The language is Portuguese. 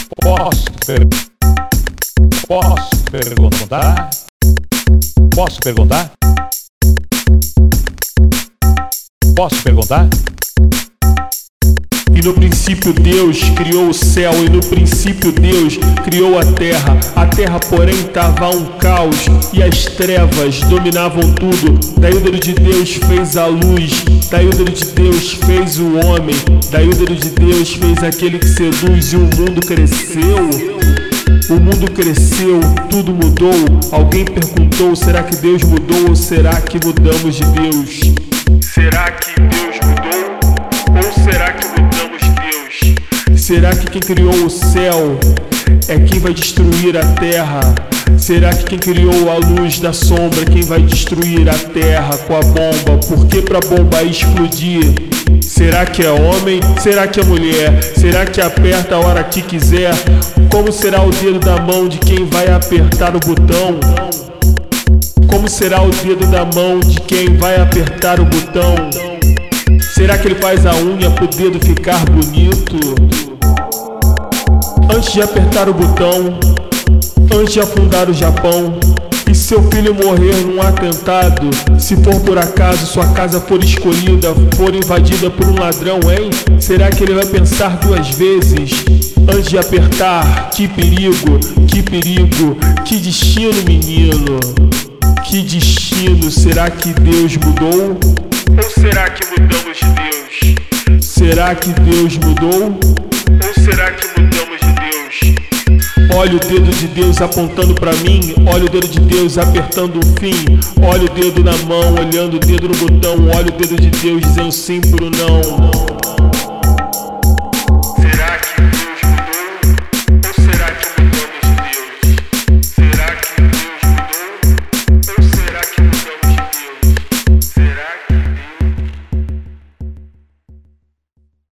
Posso perguntar? Posso perguntar? Posso perguntar? E no princípio Deus criou o céu, e no princípio Deus criou a terra. A terra, porém, estava um caos, e as trevas dominavam tudo. Daí o dedo de Deus fez a luz, daí o dedo de Deus fez o homem, daí o dedo de Deus fez aquele que seduz, e o mundo cresceu. O mundo cresceu, tudo mudou. Alguém perguntou, será que Deus mudou ou será que mudamos de Deus? Será que Deus mudou ou será que mudamos de Deus? Será que quem criou o céu é quem vai destruir a terra? Será que quem criou a luz da sombra é quem vai destruir a terra com a bomba? Porque pra bomba explodir, será que é homem? Será que é mulher? Será que aperta a hora que quiser? Como será o dedo da mão de quem vai apertar o botão? Como será o dedo da mão de quem vai apertar o botão? Será que ele faz a unha pro dedo ficar bonito? Antes de apertar o botão, antes de afundar o Japão, e seu filho morrer num atentado, se for por acaso sua casa for escolhida, for invadida por um ladrão, hein? Será que ele vai pensar duas vezes antes de apertar? Que perigo, que destino, menino. Que destino, será que Deus mudou? Ou será que mudamos de Deus? Será que Deus mudou? Ou será que mudamos de Deus? Olha o dedo de Deus apontando pra mim, olha o dedo de Deus apertando o fim, olha o dedo na mão, olhando o dedo no botão, olha o dedo de Deus dizendo sim pro não.